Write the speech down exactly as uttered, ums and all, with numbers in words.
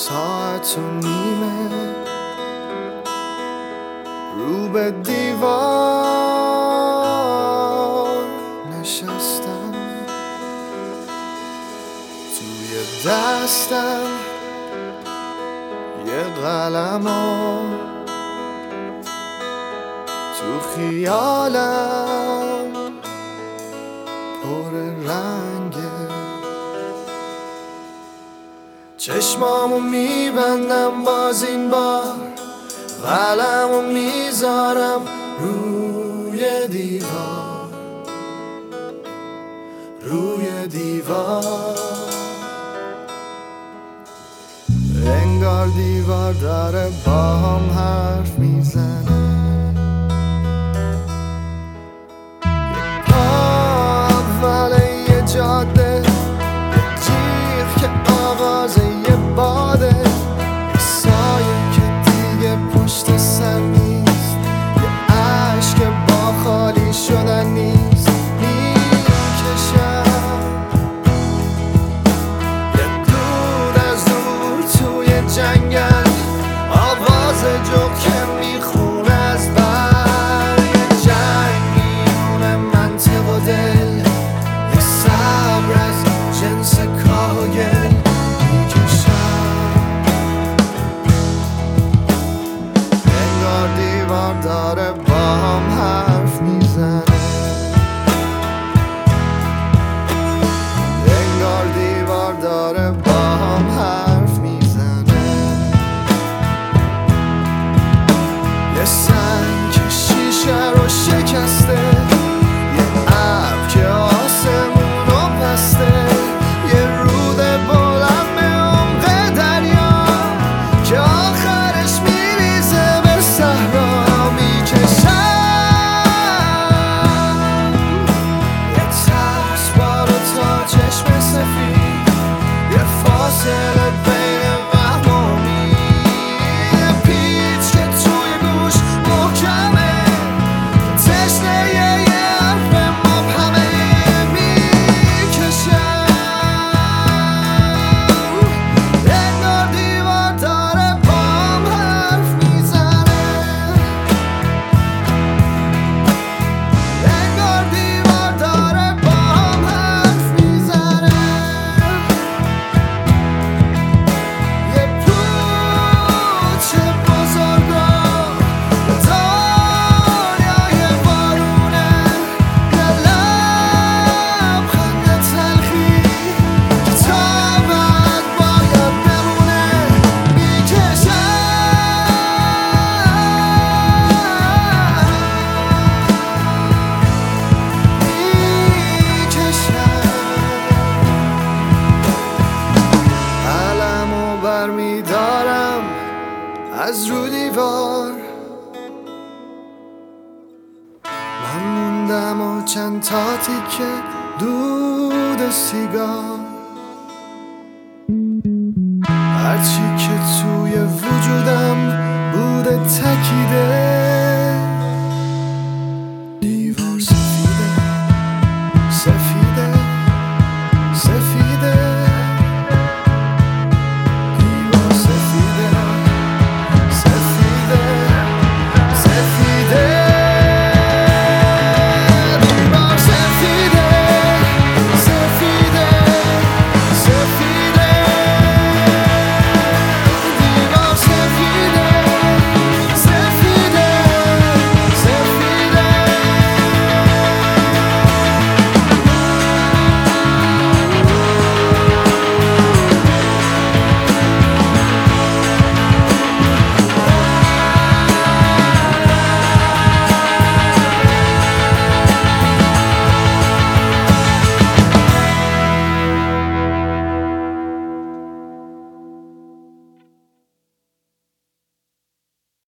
ساعت و نیمه رو به دیوار نشستم، توی دستم یه قلم و تو خیالم پر رنگه. چشمامو میبندم باز این بار، قلمو میذارم روی دیوار، روی دیوار. انگار دیوار داره با هم حرف میزنه، پا اول یه جاده، جیغ که آواز یه باده، سایه که دیگه پشت سر نیست، یه عشق با خالی شدن نیست. میکشم یه دود از دور توی جنگل، آواز جو که میخونه از بر، یه جنگ میمونه منطق و دل، یه صبر از جنس کاه و گل. دیوار داره با هم حرف میزنه، انگار دیوار داره با هم حرف میزنه. یه سنگ که شیشه رو شکسته، یه ابر که آسمونو بسته، یه رود بلند به عمق دریا که آخرش میریزه به صحرا. چشم سفید، یه فاصله بین وهم و امید، یه پیچ که توی گوش محکمه، تشنه یه حرف مبهمه. میکشم انگار دیوار داره با هم حرف میزنه، انگار دیوار داره با هم حرف میزنه. برمیدارم از رو دیوار، من موندم و چند تا تیکه دود سیگار، هرچی که توی وجودم بوده تکیده